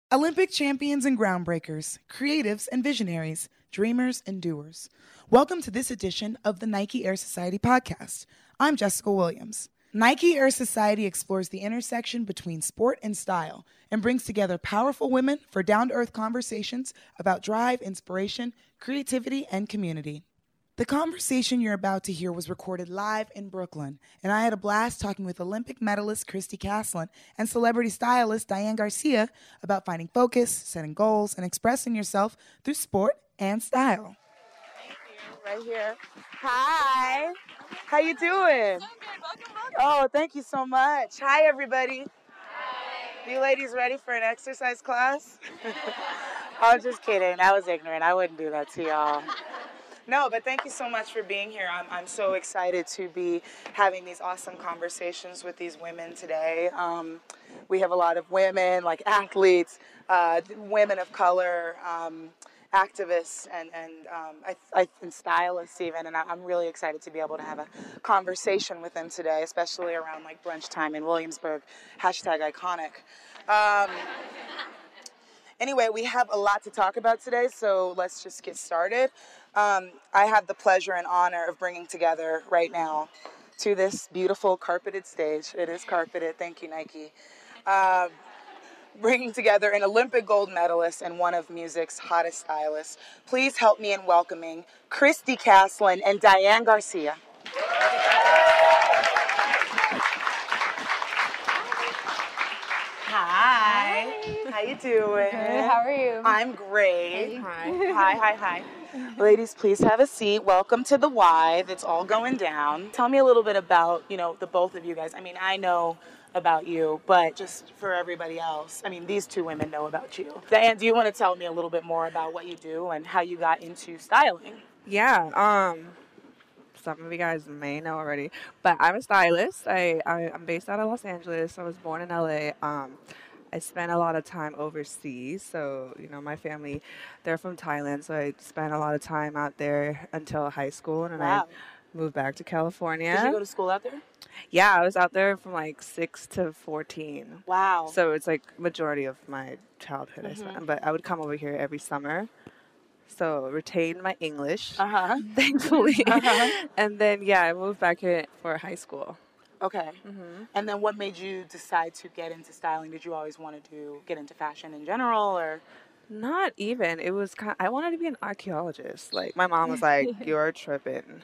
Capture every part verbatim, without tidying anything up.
Olympic champions and groundbreakers, creatives and visionaries, dreamers and doers. Welcome to this edition of the Nike Air Society podcast. I'm Jessica Williams. Nike Air Society explores the intersection between sport and style and brings together powerful women for down-to-earth conversations about drive, inspiration, creativity, and community. The conversation you're about to hear was recorded live in Brooklyn, and I had a blast talking with Olympic medalist Christy Caslin and celebrity stylist Diane Garcia about finding focus, setting goals, and expressing yourself through sport and style. Right here. Hi. How you doing? I'm good. Welcome, welcome. Oh, thank you so much. Hi, everybody. Hi. You ladies ready for an exercise class? I was just kidding. I was ignorant. I wouldn't do that to y'all. No, but thank you so much for being here. I'm I'm so excited to be having these awesome conversations with these women today. Um, we have a lot of women, like athletes, uh, women of color, um, activists, and and um, I, I, and stylists even. And I'm really excited to be able to have a conversation with them today, especially around like brunch time in Williamsburg. Hashtag iconic. Um, Anyway, we have a lot to talk about today, so let's just get started. Um, I have the pleasure and honor of bringing together right now to this beautiful carpeted stage. It is carpeted. Thank you, Nike. Uh, bringing together an Olympic gold medalist and one of music's hottest stylists. Please help me in welcoming Christy Caslin and Diane Garcia. Hi. How you doing? Good. How are you? I'm great. Hey. Hi. Hi, hi, hi. Ladies, please have a seat. Welcome to the Y that's all going down. Tell me a little bit about, you know, the both of you guys. I mean, I know about you, but just for everybody else, I mean, these two women know about you. Diane, do you want to tell me a little bit more about what you do and how you got into styling? Yeah. Um, some of you guys may know already, but I'm a stylist. I, I I'm based out of Los Angeles. I was born in L A. Um, I spent a lot of time overseas, so, you know, my family, they're from Thailand, so I spent a lot of time out there until high school, and then Wow. I moved back to California. Did you go to school out there? Yeah, I was out there from like six to fourteen. Wow. So it's like majority of my childhood I Mhm. spent, but I would come over here every summer. So retained my English, Uh-huh. thankfully. Uh-huh. And then, yeah, I moved back here for high school. Okay. hmm And then what made you decide to get into styling? Did you always want to do get into fashion in general, or? Not even. It was kind I wanted to be an archaeologist. Like, my mom was like, "You're tripping."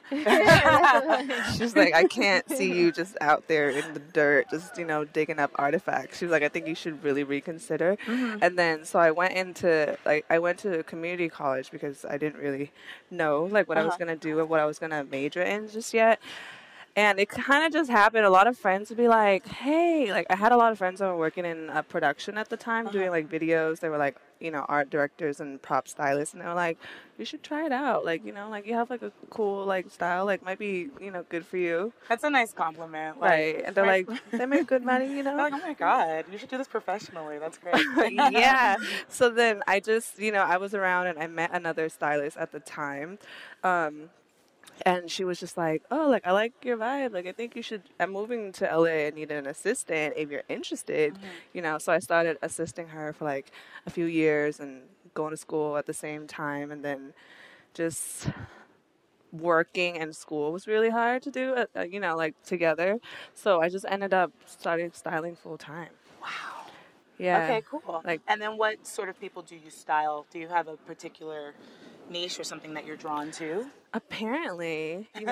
She's like, "I can't see you just out there in the dirt, just, you know, digging up artifacts." She was like, "I think you should really reconsider." Mhm. And then, so I went into, like, I went to community college because I didn't really know, like, what I was Uh-huh. going to do and what I was going to major in just yet. And it kind of just happened. A lot of friends would be like, "Hey," like, I had a lot of friends that were working in uh, production at the time, doing, Uh-huh. like, videos. They were, like, you know, art directors and prop stylists. And they were like, "You should try it out. Like, you know, like, you have, like, a cool, like, style. Like, might be, you know, good for you." That's a nice compliment. Right. And they're right- like, "They make good money, you know?" They're like, oh my God, you should do this professionally. That's great. Yeah. So then I just, you know, I was around and I met another stylist at the time. Um, and she was just like, "Oh, like, I like your vibe. Like, I think you should, I'm moving to L A. I need an assistant if you're interested." Mhm. You know, so I started assisting her for like a few years and going to school at the same time. And then just working and school was really hard to do, uh, uh, you know, like, together. So I just ended up starting styling full time. Wow. Yeah. Okay, cool. Like, And then what sort of people do you style? Do you have a particular niche or something that you're drawn to? apparently, you know,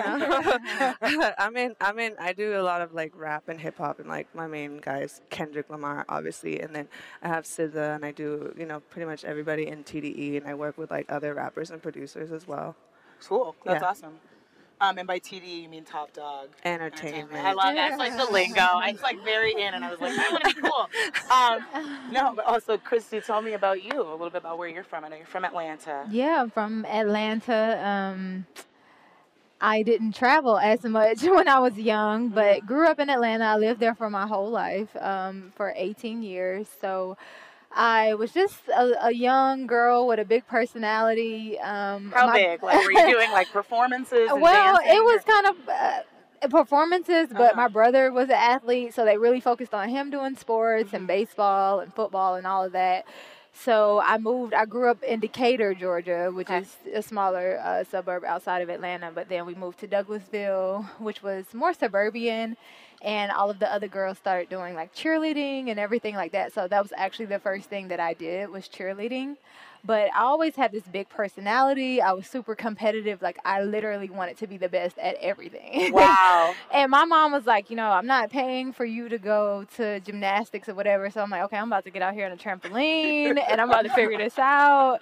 I mean, I mean, I do a lot of like rap and hip hop, and like my main guy is Kendrick Lamar, obviously, and then I have S Z A, and I do, you know, pretty much everybody in T D E, and I work with like other rappers and producers as well. Cool. That's Yeah. awesome. Um, and by T D E, you mean Top Dog Entertainment. I love that. It's like the lingo. It's like very in, and I was like, I want to be cool. Um, no, but also, Christy, tell me about you, a little bit about where you're from. I know you're from Atlanta. Yeah, I'm from Atlanta. Um, I didn't travel as much when I was young, but grew up in Atlanta. I lived there for my whole life, um, for eighteen years. So I was just a, a young girl with a big personality. Um, How my- big? Like, were you doing like performances? And well, dancing, it was or- kind of uh, performances, but Uh-huh. my brother was an athlete, so they really focused on him doing sports and baseball and football and all of that. So I moved. I grew up in Decatur, Georgia, which Okay. is a smaller uh, suburb outside of Atlanta. But then we moved to Douglasville, which was more suburban, and all of the other girls started doing like cheerleading and everything like that. So that was actually the first thing that I did was cheerleading. But I always had this big personality. I was super competitive. Like I literally wanted to be the best at everything. Wow. And my mom was like, you know, I'm not paying for you to go to gymnastics or whatever. So I'm like, okay, I'm about to get out here on a trampoline and I'm about to figure this out.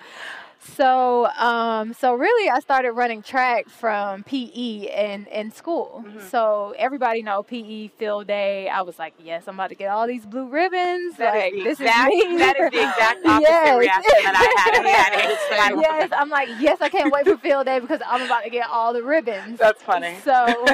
So, um, so really, I started running track from P E in, in school. Mhm. So everybody know P E field day. I was like, yes, I'm about to get all these blue ribbons. That like is the this exact, is me. that is the exact opposite Yes. reaction that I had at that age. But I love Yes, it. I'm like, yes, I can't wait for field day because I'm about to get all the ribbons. That's funny. So,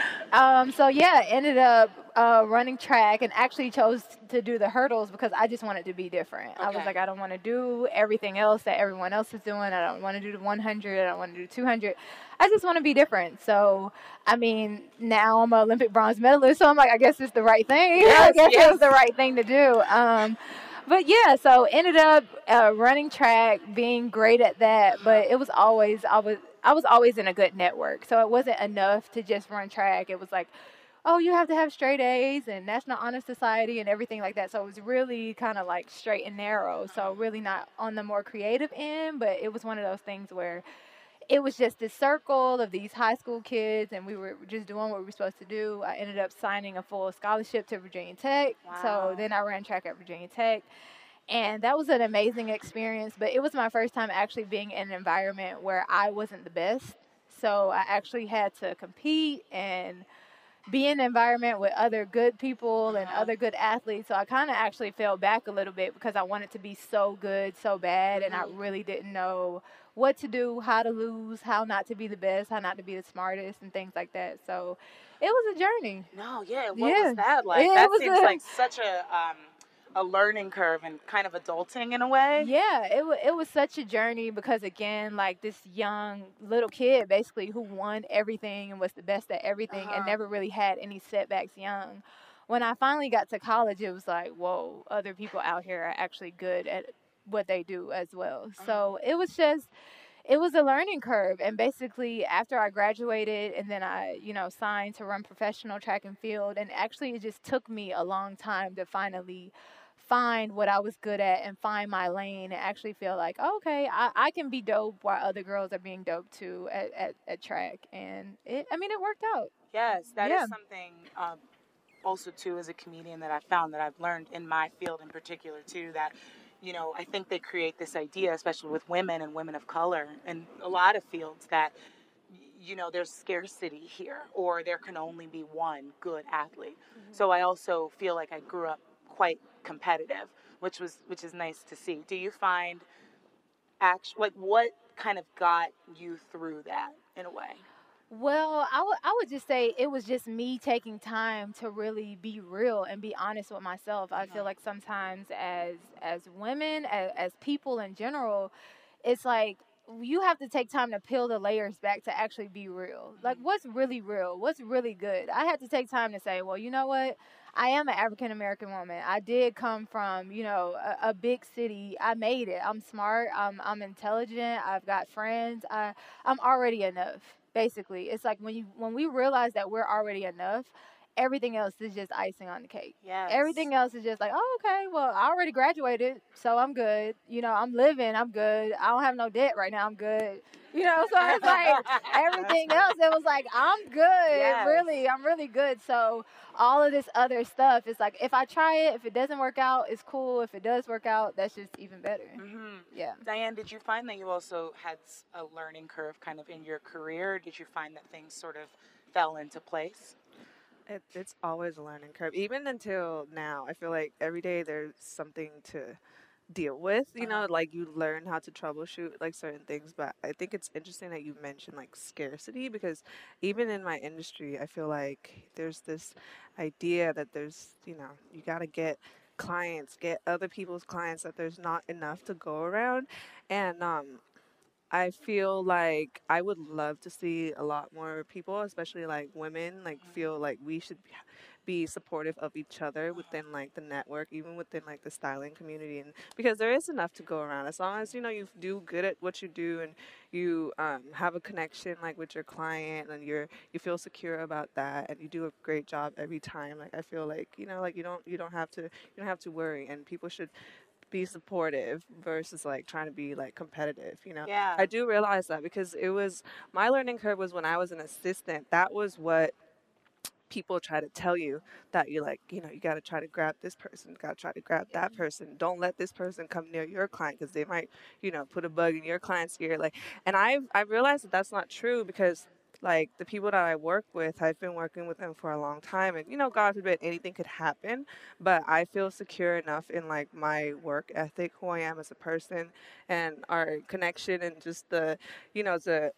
um, so yeah, ended up uh, running track and actually chose to do the hurdles because I just wanted to be different. I was Okay. like, I don't want to do everything else that everyone else is doing. I don't want to do the one hundred. I don't want to do two hundred. I just want to be different. So, I mean, now I'm an Olympic bronze medalist, so I'm like, I guess it's the right thing. Yes, I guess yes. it was the right thing to do. Um, but yeah, so ended up uh, running track, being great at that. But it was always, I was, I was always in a good network. So it wasn't enough to just run track. It was like, oh, you have to have straight A's and National Honor Society and everything like that. So it was really kind of like straight and narrow. So really not on the more creative end, but it was one of those things where it was just this circle of these high school kids and we were just doing what we were supposed to do. I ended up signing a full scholarship to Virginia Tech. Wow. So then I ran track at Virginia Tech. And that was an amazing experience, but it was my first time actually being in an environment where I wasn't the best. So I actually had to compete and be in an environment with other good people and Uh-huh. other good athletes. So I kind of actually fell back a little bit because I wanted to be so good, so bad, and I Mhm. really didn't know what to do, how to lose, how not to be the best, how not to be the smartest, and things like that. So it was a journey. No, yeah. What Yeah. was that like? It That was seems a- like such a um, a learning curve and kind of adulting in a way. Yeah, it was it was such a journey because again, like this young little kid basically who won everything and was the best at everything Uh-huh. and never really had any setbacks young. When I finally got to college, it was like, whoa, other people out here are actually good at what they do as well. So it was just it was a learning curve. And basically after I graduated and then I, you know, signed to run professional track and field, and actually it just took me a long time to finally find what I was good at and find my lane and actually feel like, oh, okay, I, I can be dope while other girls are being dope too at, at, at track. And it, I mean, it worked out. Yes, that is Yeah. something um, also too as a comedian that I found that I've learned in my field in particular too, that you know I think they create this idea, especially with women and women of color in a lot of fields, that y- you know there's scarcity here or there can only be one good athlete. So I also feel like I grew up quite competitive, which was which is nice to see. Do you find act like what kind of got you through that in a way? Well, I would I would just say it was just me taking time to really be real and be honest with myself. I feel Mhm. like sometimes as as women, as, as people in general, it's like you have to take time to peel the layers back to actually be real. Like what's really real? What's really good? I had to take time to say, well, you know what? I am an African American woman. I did come from, you know, a, a big city. I made it. I'm smart. I'm I'm intelligent. I've got friends. I I'm already enough. Basically, it's like when you when we realize that we're already enough, everything else is just icing on the cake. Yes. Everything else is just like, oh, okay, well, I already graduated, so I'm good. You know, I'm living, I'm good. I don't have no debt right now, I'm good. You know, so it's like everything else, it was like, I'm good. Yes. Really, I'm really good. So all of this other stuff, it's like, if I try it, if it doesn't work out, it's cool. If it does work out, that's just even better. hmm Yeah. Diane, did you find that you also had s- a learning curve kind of in your career? Did you find that things sort of fell into place? It, it's always a learning curve, even until now. I feel like every day there's something to deal with. You know, Uh-huh. like you learn how to troubleshoot like certain things. But I think it's interesting that you mentioned like scarcity because even in my industry, I feel like there's this idea that there's you know you gotta get clients, get other people's clients, that there's not enough to go around, and um I feel like I would love to see a lot more people, especially like women, like feel like we should be supportive of each other within like the network, even within like the styling community, and because there is enough to go around. As long as you know you do good at what you do and you um, have a connection like with your client and you're you feel secure about that and you do a great job every time. Like I feel like you know like you don't you don't have to you don't have to worry, and people should be supportive versus like trying to be like competitive, you know. Yeah. I do realize that because it was my learning curve was when I was an assistant. That was what people try to tell you, that you like, you know, you got to try to grab this person, got to try to grab that person. Don't let this person come near your client because they might, you know, put a bug in your client's ear. Like, and I've I've realized that that's not true because like the people that I work with, I've been working with them for a long time, and you know, God forbid anything could happen, but I feel secure enough in like my work ethic, who I am as a person, and our connection, and just the, you know, the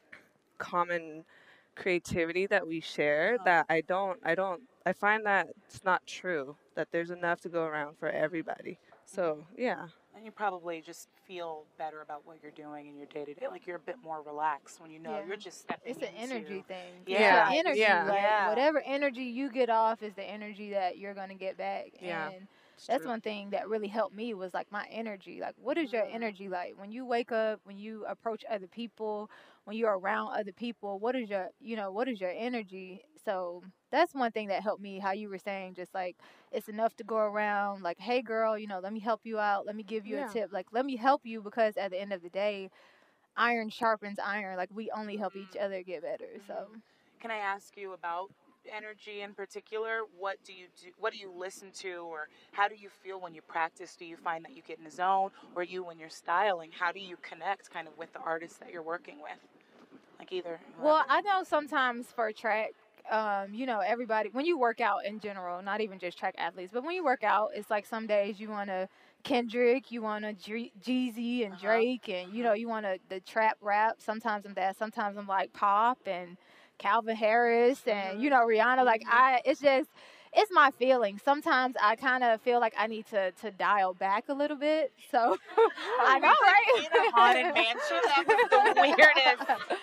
common creativity that we share, that I don't I don't I find that it's not true, that there's enough to go around for everybody. So yeah. And you probably just feel better about what you're doing in your day to day. Like you're a bit more relaxed when you know Yeah. you're just stepping It's an into- energy thing. Yeah. It's your energy. Yeah. Like, Yeah. whatever energy you get off is the energy that you're gonna get back. Yeah. And It's that's true. one thing that really helped me was like my energy. Like, what is your energy like when you wake up, when you approach other people, when you're around other people? What is your, you know, what is your energy? So that's one thing that helped me. How you were saying, just like it's enough to go around. Like, hey, girl, you know, let me help you out. Let me give you Yeah. a tip. Like, let me help you because at the end of the day, iron sharpens iron. Like, we only help each other get better. So. Can I ask you about energy in particular? What do you do? What do you listen to, or how do you feel when you practice? Do you find that you get in the zone, or you when you're styling? How do you connect kind of with the artists that you're working with? Like either. Well, whoever. I know sometimes for track, um, you know, everybody, when you work out in general, not even just track athletes, but when you work out, it's like some days you want to Kendrick, you want to Dre- Jeezy and Uh-huh. Drake, and, you know, you want to the trap rap. Sometimes I'm that. Sometimes I'm like pop and Calvin Harris and, Mhm. you know, Rihanna. Like, Mhm. I, it's just, it's my feeling. Sometimes I kind of feel like I need to, to dial back a little bit. So, I know, right? In a haunted mansion, that was the weirdest.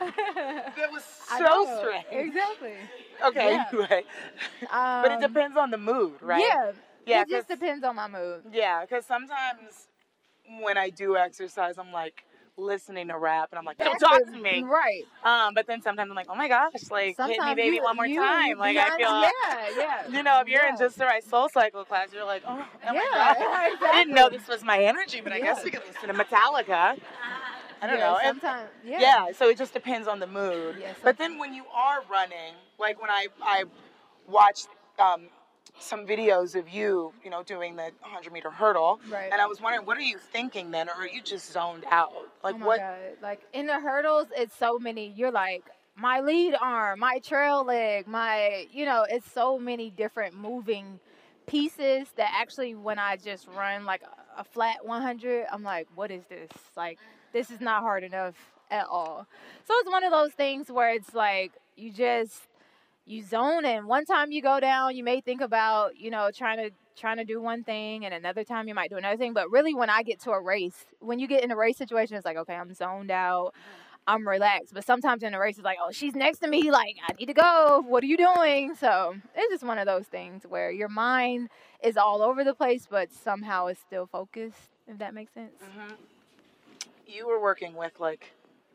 That was I so know, strange. Exactly. Okay, Yeah. anyway. Um, But it depends on the mood, right? Yeah. Yeah, It just 'cause- depends on my mood. Yeah, because sometimes when I do exercise, I'm like listening to rap and I'm like, don't talk to me. Right. Um, but then sometimes I'm like, oh my gosh, like hit me Sometimes baby you, one more you, time. you Like I beyond- feel, Yeah, yeah. you know, if you're in yeah. just the right soul cycle class, you're like, oh, oh my Yeah, god, exactly. I didn't know this was my energy, but I Yeah. guess we could listen to Metallica. I don't yeah, know. And- Sometimes, yeah. yeah, so it just depends on the mood. Yeah, but then when you are running, like when I I watched um, some videos of you, you know, doing the hundred meter hurdle, Right. and I was wondering, what are you thinking then, or are you just zoned out? Like Oh my what? God. Like in the hurdles, it's so many. You're like, my lead arm, my trail leg, my, you know, it's so many different moving pieces that actually when I just run like a, a flat one hundred, I'm like, what is this? Like, this is not hard enough at all. So it's one of those things where it's like, you just, you zone in. One time you go down, you may think about, you know, trying to trying to do one thing, and another time you might do another thing. But really, when I get to a race, when you get in a race situation, it's like, okay, I'm zoned out, I'm relaxed. But sometimes in a race, it's like, oh, she's next to me, like I need to go. What are you doing? So it's just one of those things where your mind is all over the place, but somehow it's still focused. If that makes sense. Mhm. You were working with like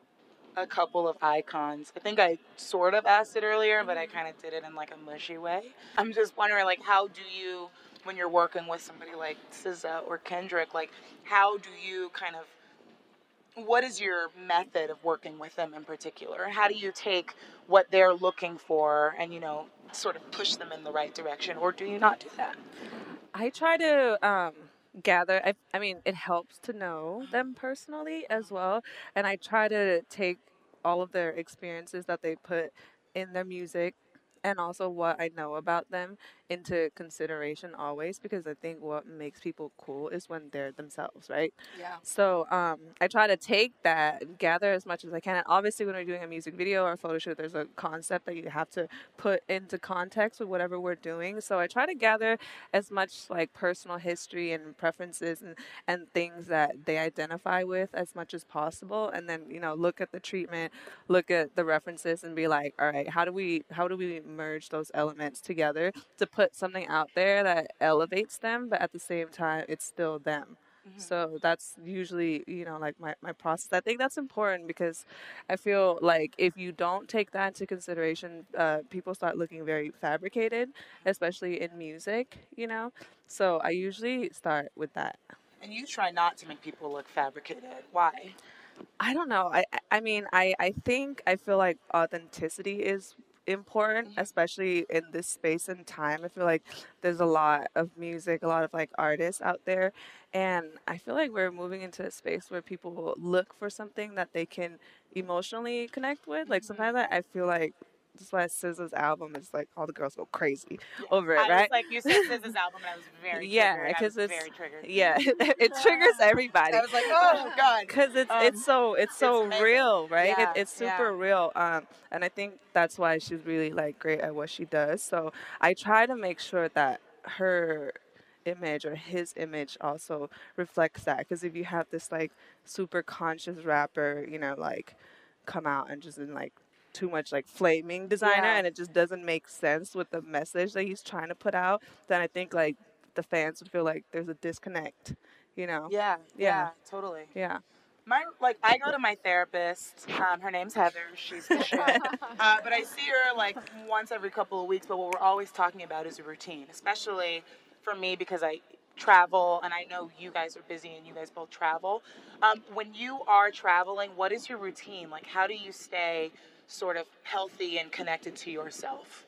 a couple of icons. I think I sort of asked it earlier, but I kind of did it in like a mushy way. I'm just wondering, like, how do you, when you're working with somebody like S Z A or Kendrick, like, how do you kind of, what is your method of working with them in particular? How do you take what they're looking for and, you know, sort of push them in the right direction, or do you not do that? I try to um, gather. I, I mean, it helps to know them personally as well, and I try to take all of their experiences that they put in their music, and also what I know about them into consideration always, because I think what makes people cool is when they're themselves, right? Yeah. So um, I try to take that and gather as much as I can. And obviously, when we're doing a music video or a photo shoot, there's a concept that you have to put into context with whatever we're doing. So I try to gather as much like personal history and preferences and, and things that they identify with as much as possible. And then, you know, look at the treatment, look at the references and be like, all right, how do we how do we merge those elements together to put something out there that elevates them, but at the same time, it's still them. So that's usually, you know, like my, my process. I think that's important because I feel like if you don't take that into consideration, uh, people start looking very fabricated, especially in music, you know. So I usually start with that. And you try not to make people look fabricated. Why? I don't know. I I I mean, I I think I feel like authenticity is important, especially in this space and time. I feel like there's a lot of music, a lot of like artists out there, and I feel like we're moving into a space where people will look for something that they can emotionally connect with. Like sometimes I, I feel like that's why S Z A's album is like all the girls go crazy over it, I right? was like, you said S Z A's album, and I was very Yeah, triggered. I was because it's very triggered. yeah, it triggers everybody. I was like, oh god, Because it's Um, it's so it's so it's amazing. real, right? Yeah, it, it's yeah. super real. Um, and I think that's why she's really like great at what she does. So I try to make sure that her image or his image also reflects that. Because if you have this like super conscious rapper, you know, like come out and just in like too much like flaming designer, Yeah. and it just doesn't make sense with the message that he's trying to put out, then I think like the fans would feel like there's a disconnect, you know? Yeah, yeah, Yeah. totally. Yeah. My like, I go to my therapist. Um, her name's Heather. She's the shit. uh, but I see her like once every couple of weeks. But what we're always talking about is a routine, especially for me because I travel and I know you guys are busy and you guys both travel. Um, when you are traveling, what is your routine? Like, how do you stay sort of healthy and connected to yourself?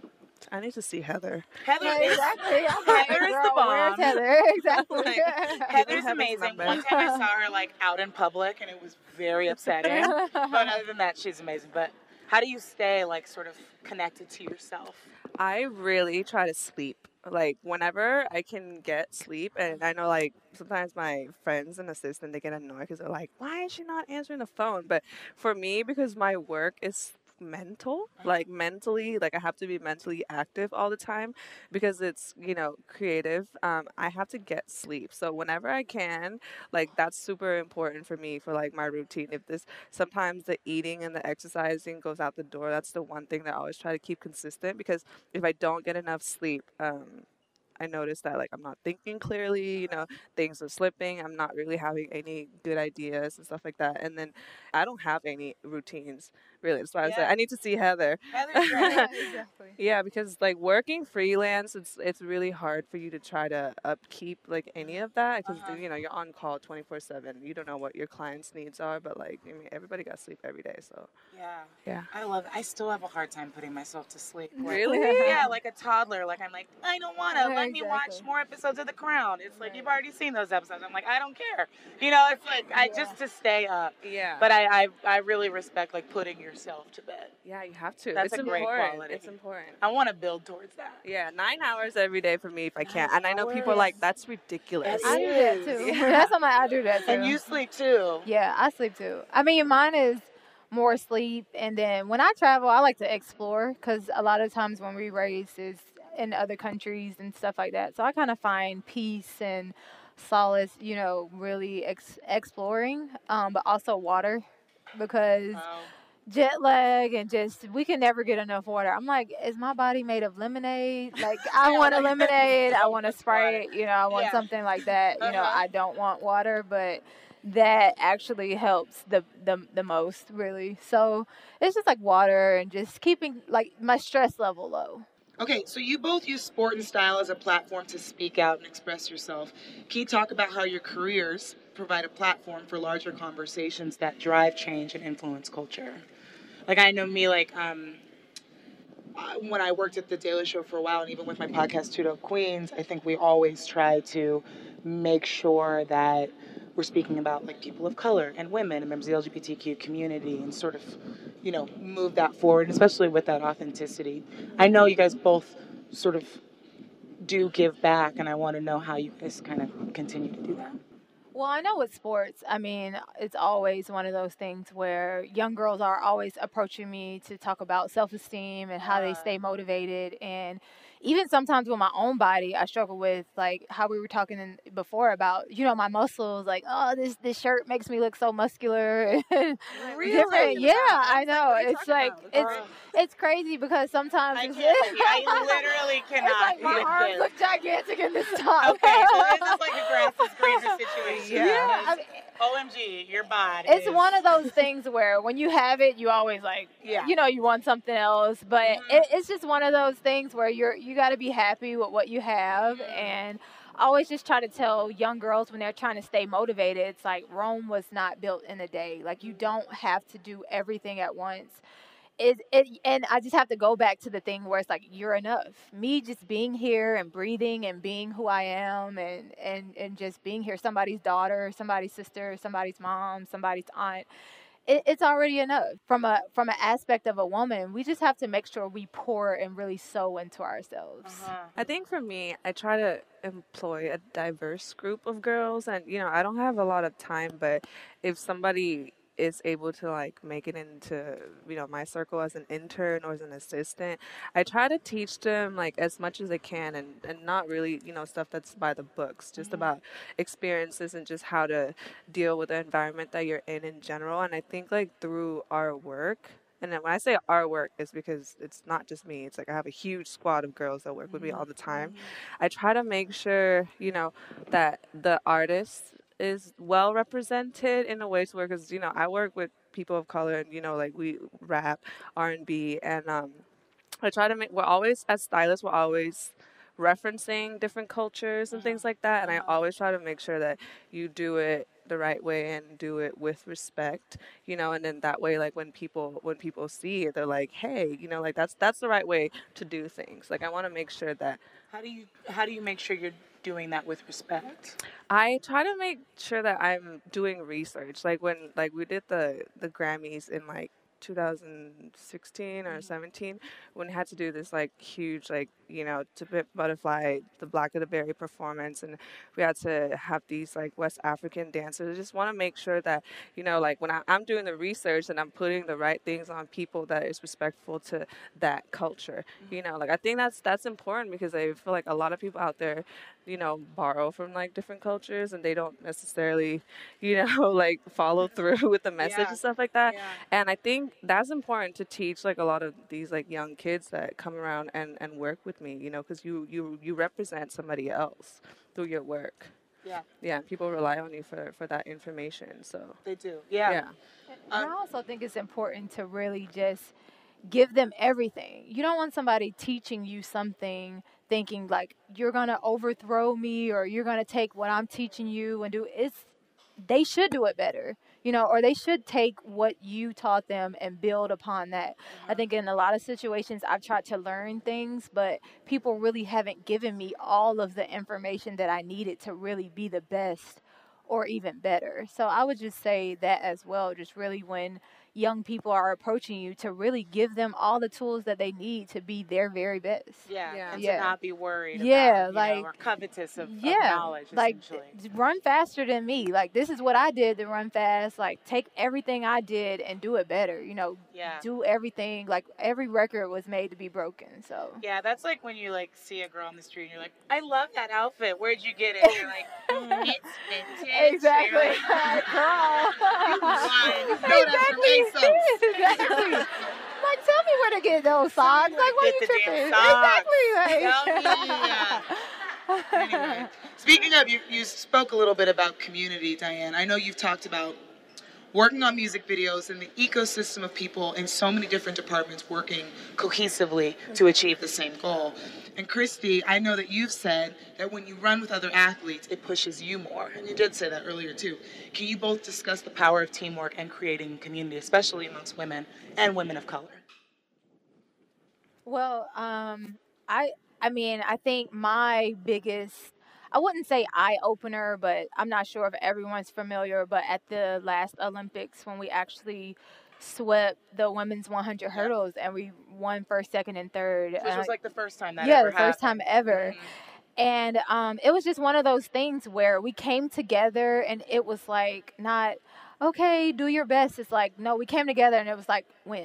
I need to see Heather. Heather Yeah, is exactly. I'm like, Heather is the girl, where's bomb. Heather? Exactly. Like, Heather's Heather's amazing. number. One time I saw her like out in public and it was very upsetting. But other than that, she's amazing. But how do you stay like sort of connected to yourself? I really try to sleep. Like whenever I can get sleep, and I know like sometimes my friends and assistant they get annoyed because they're like, "Why is she not answering the phone?" But for me, because my work is mental, like mentally, like I have to be mentally active all the time because it's you know creative. Um, I have to get sleep, so whenever I can, like that's super important for me for like my routine. If this sometimes the eating and the exercising goes out the door, that's the one thing that I always try to keep consistent because if I don't get enough sleep, um, I notice that like I'm not thinking clearly, you know, things are slipping. I'm not really having any good ideas and stuff like that. And then I don't have any routines really. That's why I was like, Yeah. I need to see Heather. Heather's Yeah, great. exactly. Yeah, because like working freelance, it's it's really hard for you to try to upkeep like any of that because Uh-huh. you know you're on call twenty-four seven. You don't know what your clients' needs are, but like I mean everybody got sleep every day, so Yeah. yeah. I love it. I still have a hard time putting myself to sleep. Like, Really? Yeah, like a toddler. Like I'm like, I don't want to. Yeah, Let me watch exactly. more episodes of The Crown. It's like you've already seen those episodes. I'm like, I don't care. You know, it's like I just to stay up. Yeah. But I, I I really respect like putting yourself to bed. yeah, you have to. That's it's a great important. quality. It's important. I want to build towards that. Yeah, nine hours every day for me if I can. Nine And I know people are hours. like, that's ridiculous. It I do that is. too. Yeah. That's something I do that too. And you sleep too. Yeah, I sleep too. I mean, mine is more sleep, and then when I travel, I like to explore because a lot of times when we race is in other countries and stuff like that. So I kind of find peace and solace, you know, really ex- exploring, um, but also water because Wow. jet lag and just we can never get enough water. I'm like, is my body made of lemonade? Like I Yeah, want a like, lemonade, I so want a much Sprite, you know, I want Yeah. something like that. You know, Uh-huh. I don't want water, but that actually helps the, the the most really. So it's just like water and just keeping like my stress level low. Okay, so you both use sport and style as a platform to speak out and express yourself. Can you talk about how your careers provide a platform for larger conversations that drive change and influence culture? Like I know me, like um, uh, when I worked at the Daily Show for a while, and even with my podcast Two Dope Queens, I think we always try to make sure that we're speaking about like people of color and women and members of the L G B T Q community and sort of, you know, move that forward, especially with that authenticity. I know you guys both sort of do give back, and I want to know how you guys kind of continue to do that. Well, I know with sports, I mean, it's always one of those things where young girls are always approaching me to talk about self esteem and how they Uh. stay motivated. And even sometimes with my own body, I struggle with like how we were talking in, before about, you know, my muscles. Like, oh, this this shirt makes me look so muscular. Really? Different. Yeah, I I know. It's like it's Girl. it's crazy because sometimes I it's, can't. with you. I literally it's cannot. like my with arms this. look gigantic in this top. Okay, so this is like a grass is greener situation. Yeah, I Because, mean, O M G, your bod it's is... one of those things where when you have it, you always like, Yeah. you know, you want something else. But Mhm. it, it's just one of those things where you're you got to be happy with what you have, and I always just try to tell young girls when they're trying to stay motivated, it's like Rome was not built in a day. Like you don't have to do everything at once. It, it and I just have to go back to the thing where it's like you're enough. Me just being here and breathing and being who I am and and and just being here, somebody's daughter, somebody's sister, somebody's mom, somebody's aunt. It, it's already enough. From a from an aspect of a woman, we just have to make sure we pour and really sow into ourselves. Uh-huh. I think for me, I try to employ a diverse group of girls, and you know, I don't have a lot of time, but if somebody is able to like make it into, you know, my circle as an intern or as an assistant, I try to teach them like as much as I can, and, and not really, you know, stuff that's by the books, just Mhm. about experiences and just how to deal with the environment that you're in in general. And I think like through our work, and then when I say our work, it's because it's not just me. It's like I have a huge squad of girls that work with me all the time. I try to make sure, you know, that the artist is well represented in a way to where, because, you know, I work with people of color and, you know, like we rap, R and B, and um, I try to make, we're always, as stylists, we're always referencing different cultures and things like that. And I always try to make sure that you do it the right way and do it with respect, you know, and then that way, like when people when people see it, they're like, hey, you know, like that's that's the right way to do things. Like I want to make sure that How do you how do you make sure you're doing that with respect? I try to make sure that I'm doing research. Like when like we did the the Grammys in like two thousand sixteen or seventeen, when we had to do this like huge like, you know, To Pimp a Butterfly, the Black of the Berry performance, and we had to have these like West African dancers. I just want to make sure that, you know, like when I, I'm doing the research and I'm putting the right things on people that is respectful to that culture. You know, like I think that's that's important, because I feel like a lot of people out there, you know, borrow from like different cultures and they don't necessarily, you know, like follow through with the message Yeah. and stuff like that. Yeah. And I think that's important to teach like a lot of these like young kids that come around and, and work with me, you know, because you, you, you represent somebody else through your work. Yeah, Yeah, people rely on you for, for that information. So, they do. Yeah. yeah. And I also think it's important to really just give them everything. You don't want somebody teaching you something thinking like you're going to overthrow me or you're going to take what I'm teaching you and do it's they should do it better, you know, or they should take what you taught them and build upon that. I think in a lot of situations I've tried to learn things, but people really haven't given me all of the information that I needed to really be the best or even better. So I would just say that as well, just really when young people are approaching you, to really give them all the tools that they need to be their very best. Yeah, Yeah. and Yeah. to not be worried Yeah, about, you like- know, or covetous of, of Yeah, knowledge, like essentially. d- run faster than me. Like this is what I did to run fast. Like take everything I did and do it better. You know, Yeah. do everything. Like every record was made to be broken. So Yeah, that's like when you like see a girl on the street and you're like, I love that outfit. Where'd you get it? And you're like, mm, it's vintage. exactly, You're like, girl. You lying. You know that's from ASOS. exactly. Like tell me where to get those socks. me where Like to why get you the tripping? damn socks. Exactly. Tell Like. me. Anyway, speaking of, you, you spoke a little bit about community, Diane. I know you've talked about working on music videos and the ecosystem of people in so many different departments working cohesively to achieve the same goal. And Christy, I know that you've said that when you run with other athletes, it pushes you more. And you did say that earlier too. Can you both discuss the power of teamwork and creating community, especially amongst women and women of color? Well, um, I I mean, I think my biggest, I wouldn't say eye opener, but I'm not sure if everyone's familiar, but at the last Olympics when we actually swept the women's one hundred hurdles and we won first, second, and third. Which uh, was like the first time that yeah, ever the first time happened. ever. Mhm. And um, it was just one of those things where we came together and it was like not, okay, do your best. It's like, no, we came together and it was like, win.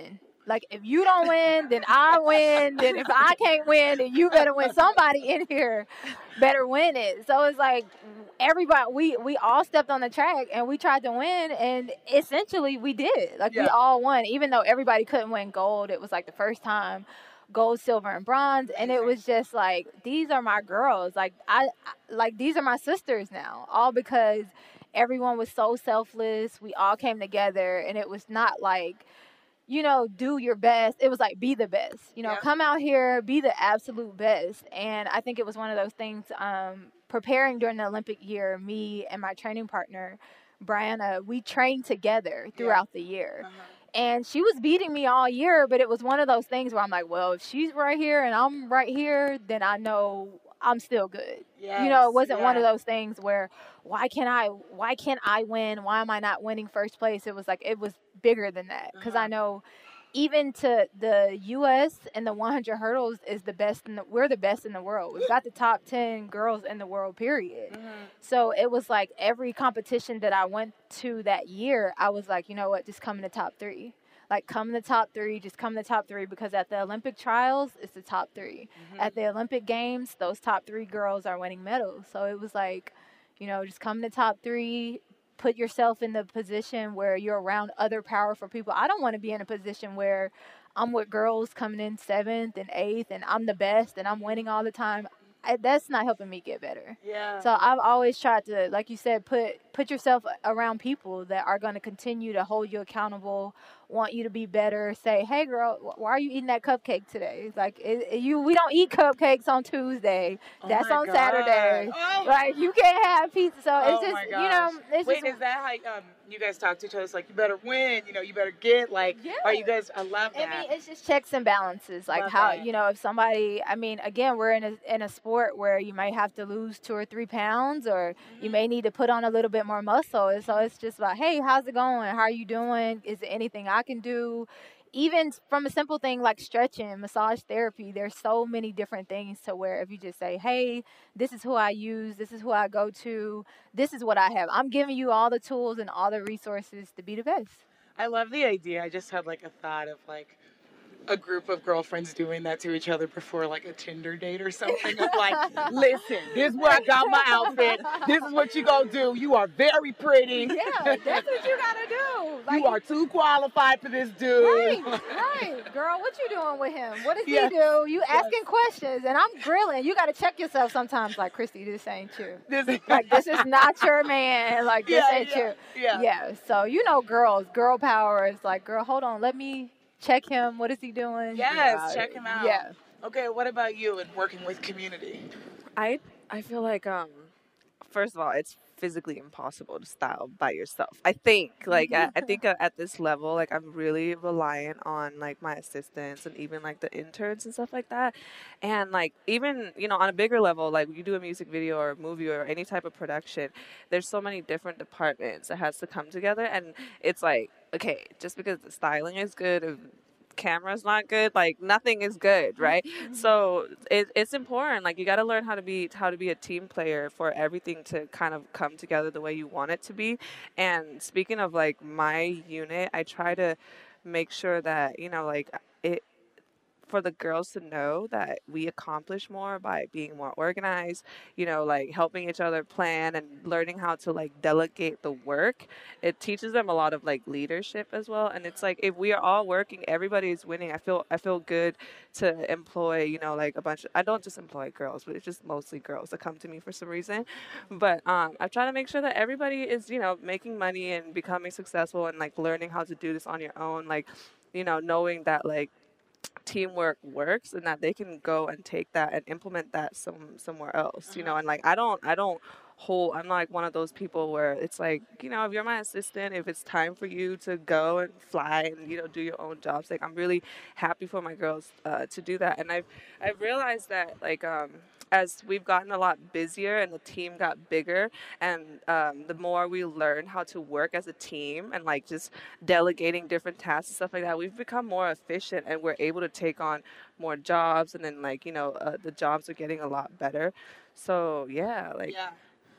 Like, if you don't win, then I win. Then if I can't win, then you better win. Somebody in here better win it. So it's like everybody, we, we all stepped on the track and we tried to win. And essentially we did. Like, Yeah. we all won. Even though everybody couldn't win gold, it was like the first time gold, silver, and bronze. And it was just like, these are my girls. Like, I, I like, these are my sisters now. All because everyone was so selfless. We all came together, and it was not like, you know, do your best. It was like, be the best. You know, Yeah. come out here, be the absolute best. And I think it was one of those things, um, preparing during the Olympic year, me and my training partner, Brianna, we trained together throughout the year. Uh-huh. And she was beating me all year, but it was one of those things where I'm like, well, if she's right here and I'm right here, then I know I'm still good. Yes, You know, it wasn't one of yeah. those things where why can't I why can't I win? Why am I not winning first place? It was like, it was bigger than that, because Uh-huh. I know even to the U S and the one hundred hurdles is the best in the, we're the best in the world. We've got the top ten girls in the world, period. Mhm. So it was like every competition that I went to that year, I was like, you know what, just come in the top three. Like, come in the top three, just come in the top three, because at the Olympic trials, it's the top three. Mhm. At the Olympic Games, those top three girls are winning medals. So it was like, you know, just come in the top three, put yourself in the position where you're around other powerful people. I don't want to be in a position where I'm with girls coming in seventh and eighth, and I'm the best, and I'm winning all the time. I, that's not helping me get better. Yeah. So I've always tried to, like you said, put put yourself around people that are going to continue to hold you accountable, want you to be better. Say, hey, girl, wh- why are you eating that cupcake today? Like, it, it- you, we don't eat cupcakes on Tuesday. Oh That's my on God. Saturday. Oh. Like, you can't have pizza. So Oh it's just, my you know, gosh. it's Wait, just. is that how um, you guys talk to each other? It's like, you better win, you know, you better get, like, Yeah. are you guys, I love I that. mean, it's just checks and balances. Like, Love how, that. you know, if somebody, I mean, again, we're in a in a sport where you might have to lose two or three pounds, or you may need to put on a little bit more muscle. And so it's just about, hey, how's it going? How are you doing? Is there anything I can do? Even from a simple thing like stretching, massage therapy, there's so many different things to where if you just say, hey, this is who I use, this is who I go to, this is what I have. I'm giving you all the tools and all the resources to be the best. I love the idea. I just had like a thought of like a group of girlfriends doing that to each other before like a Tinder date or something. Of like, listen, this is where I got my outfit. This is what you gonna do. You are very pretty. Yeah, that's what you gotta do. Like, You are too qualified for this dude. right, right, girl. What you doing with him? What does Yes, he do? You yes. asking questions, and I'm grilling. You gotta check yourself sometimes. Like, Christy, this ain't you. This is Like, this is not your man. Like, this Yeah, ain't yeah, you. yeah. Yeah. So you know, girls, girl power is like, girl, hold on, let me check him. What is he doing? Yes, Yeah. check him out. Yeah. Okay, what about you and working with community? I I feel like um first of all, it's physically impossible to style by yourself. I think like I, I think uh, at this level, like I'm really reliant on like my assistants and even like the interns and stuff like that. And like even you know on a bigger level, like you do a music video or a movie or any type of production, there's so many different departments that has to come together, and it's like okay, just because the styling is good, if camera's not good, like nothing is good, right? So it, it's important, like you got to learn how to be how to be a team player for everything to kind of come together the way you want it to be. And speaking of like my unit, I try to make sure that you know like it for the girls to know that we accomplish more by being more organized, you know, like helping each other plan and learning how to like delegate the work. It teaches them a lot of like leadership as well. And it's like if we are all working, everybody is winning. I feel I feel good to employ, you know, like a bunch of, I don't just employ girls, but it's just mostly girls that come to me for some reason. But um, I try to make sure that everybody is, you know, making money and becoming successful and like learning how to do this on your own. Like, you know, knowing that like teamwork works and that they can go and take that and implement that some somewhere else, you know. And like I don't I don't hold I'm like one of those people where it's like, you know, if you're my assistant, if it's time for you to go and fly and you know do your own jobs, like I'm really happy for my girls uh, to do that. And I've I've realized that like um as we've gotten a lot busier and the team got bigger, and um, the more we learn how to work as a team and like just delegating different tasks and stuff like that, we've become more efficient and we're able to take on more jobs. And then like, you know, uh, the jobs are getting a lot better. So yeah, like Yeah.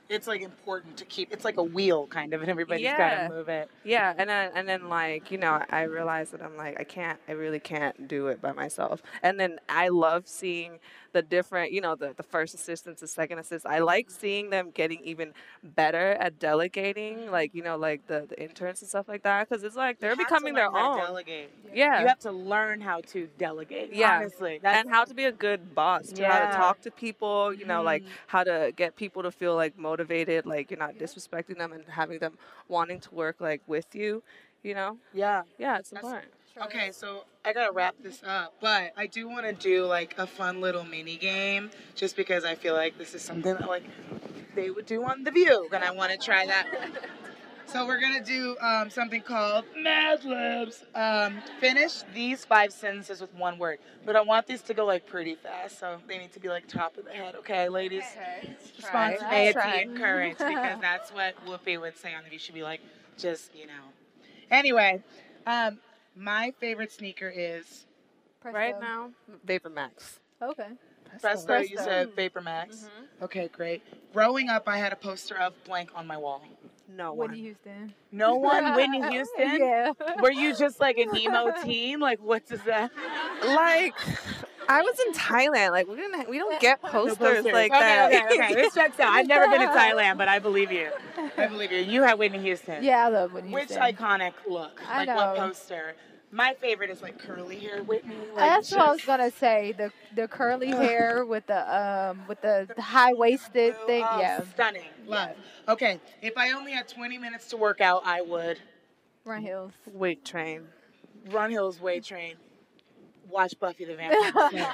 it's like important to keep. It's like a wheel kind of, and everybody's Yeah. got to move it. Yeah, and then and then like you know, I realized that I'm like I can't, I really can't do it by myself. And then I love seeing the different, you know, the the first assistants, the second assistants. I like seeing them getting even better at delegating, like you know, like the, the interns and stuff like that, because it's like they're You have to becoming their learn how to own. Delegate. Yeah. You have to learn how to delegate. Yeah. Honestly, that's And how to be a good boss, to how to Yeah. talk to people, you know, like Mhm. how to get people to feel like motivated, like you're not disrespecting them and having them wanting to work like with you, you know? yeah. Yeah, it's That's- important. Okay, so I gotta wrap this up, but I do want to do like a fun little mini game, just because I feel like this is something that like they would do on The View, and I want to try that. So we're gonna do um, something called Mad Libs. Um, finish these five sentences with one word, but I want these to go like pretty fast, so they need to be like top of the head. Okay, ladies. Spontaneity Try. and courage, because that's what Whoopi would say on The View. She'd be like, just you know. Anyway, um, my favorite sneaker is Right now, Vapor Max. Okay. Presto. You Presto. said Vapor Max. Mm-hmm. Okay, great. Growing up, I had a poster of blank on my wall. No Whitney one. Houston. No one, Whitney Houston. Yeah. Were you just like an emo teen? Like, what does that? Like, I was in Thailand. Like, we didn't, we don't get posters, Posters. like okay, that. Okay, okay, this checks out. I've never been to Thailand, but I believe you. I believe you. You had Whitney Houston. Yeah, I love Whitney Which Houston. iconic look? I Like, what know. poster? My favorite is like curly hair Whitney. Like, That's what I was just- gonna say. The the curly hair with the um with the, the high waisted thing. Oh, Yeah. Stunning. Love. Okay, if I only had twenty minutes to work out, I would Run Hills. Weight train. run Hill's Way Train, watch Buffy the Vampire Slayer.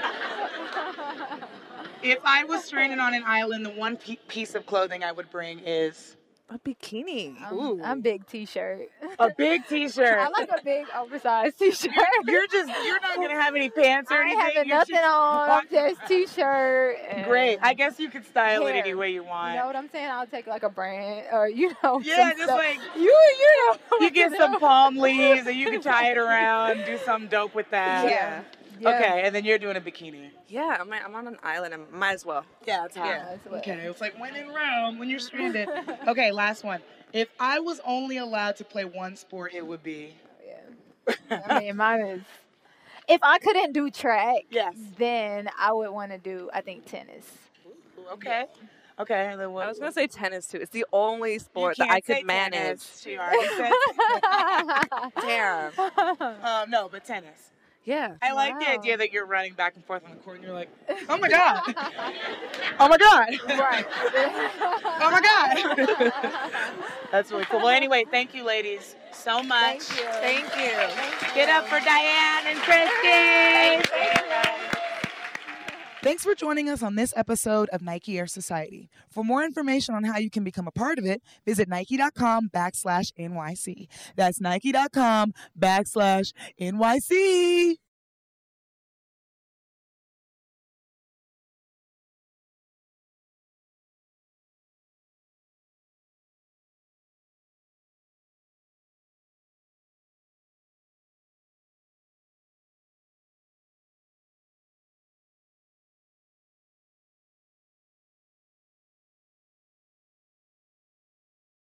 If I was stranded on an island, the one pe- piece of clothing I would bring is A bikini. Ooh. I'm, I'm big t-shirt. a big T-shirt. I like a big oversized t-shirt. You're just you're not gonna have any pants or I ain't anything. having You're nothing just on. walking- Just t-shirt. And, Great. I guess you could style it Hair. any way you You want. know what I'm saying? I'll take like a brand or you know. Yeah, some just stuff. like you you know. you get some palm leaves and you can tie it around, do something dope with that. Yeah. Yeah. Okay, and then you're doing a bikini. Yeah, I'm, I'm on an island. I might as well. Yeah, that's Yeah. That's what- Okay, it's like when in Rome, when you're stranded. Okay, last one. If I was only allowed to play one sport, it would be. Yeah. I mean, mine is. If I couldn't do track, Yes. then I would want to do, I think, tennis. Ooh, okay. Okay, and then what? I was gonna say tennis too. It's the only You sport that can't I could say manage. tennis. She already said. Damn. um, no, but tennis. Yeah. I like the Wow. idea that you're running back and forth on the court and you're like, oh my god, oh my god, Right. oh my god. That's really cool. Well, anyway, thank you, ladies, so much. Thank you. Thank you. Get up for Diane and Christy. Thanks for joining us on this episode of Nike Air Society. For more information on how you can become a part of it, visit nike.com backslash NYC. That's nike.com backslash NYC.